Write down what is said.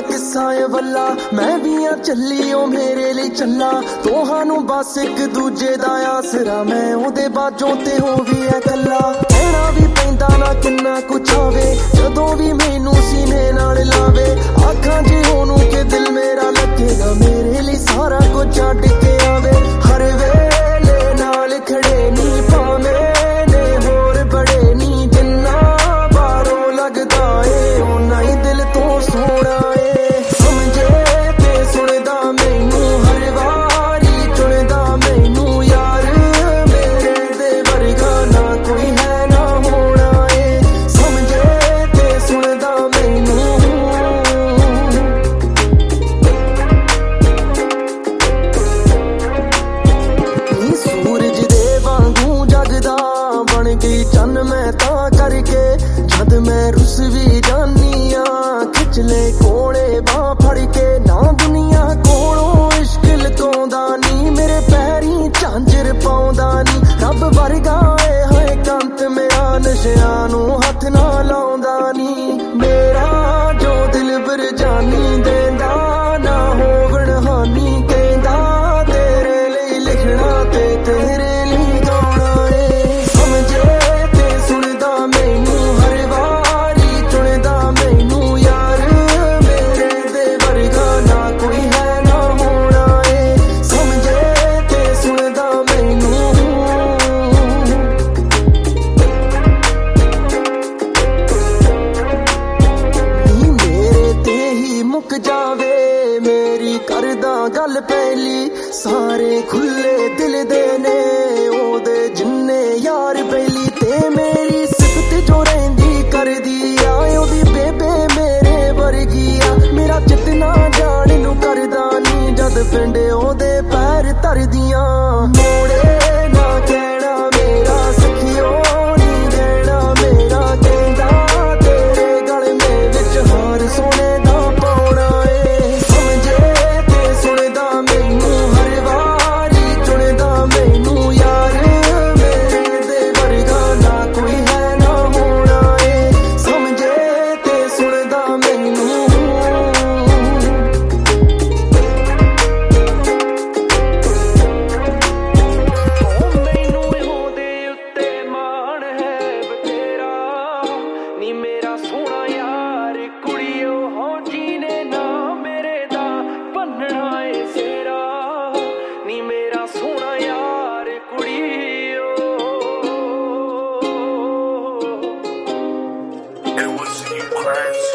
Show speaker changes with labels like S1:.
S1: किस्सा ए वल्ला मैं भी आ चली ओ मेरे लिए चला तोहानू बस एक दूजे दा आसरा मैं ओदे बाजों ते हो भी है कल्ला कहना भी पैंदा ना किन्ना कुछ आवे जदों भी मैनू सीने नाल लावे आखां जे ओनू के दिल मेरा लगेगा मेरे लिए सारा कुछ छड्ड के आवे हर वेले नाल खड़े नी पावे ने होर बड़े नी जिन्ना बारों लगदा ए ओना ही दिल तो सोना ए समझे ते सुनदा मैनू हर वारी चुनदा मैनू यार मेरे दे वर्गा ना कोई है ना होना ए समझे ते सुनदा मैनू नी सूरज दे वांगू जगदा बन गई चन्न मैं तां करके जद मैं रुस भी जानी खिच ले कोड़े बां फड़ के ना दुनिया कोलों इश्क लुकाउंदा नी मेरे पैरी झांजर पाउंदा नी रब वर्गा ए हाय कंत मेरा नशियां नू हथ ना लाउंदा नी मेरा जो दिल बर जानी देंदा ना होवण हानी कहंदा तेरे लिए लिखना ते तेरे लिए गाना ए समझे ते सुनदा मैनू हर वारी चुनदा मैनू यार मेरे दे वर्गा ना कोई है ना होना ए समझे ते सुनदा मैनू नी मेरे ते ही मुक जावे मेरी करदा गल पहली सारे खुले दिल दे ने ओदे जिन्ने यार पहली ते मेरी सिफत जो रहिंदी करदी आ ओदी बेबे मेरे वर्गी आ मेरा जितना जान नू करदा नी जद पिंड ओदे पैर धरदियां मोड़े ना कहना मेरा सखियो नी देना मेरा कहंदा तेरे गल में विच हार सोने दा पाउणा ए समझे ते सुनदा मैनू हर वारी चुनदा मैनू यार मेरे दे वर्गा ना कोई है ना होना ए समझे ते सुनदा मैनू मैनू होदे उत्ते मान है बतेरा नी मेरा सोना यार कुड़ियो हो जीने ना मेरे दा भन्नना ए सेरा नी मेरा सोना यार कुड़ियो
S2: It was you crazy.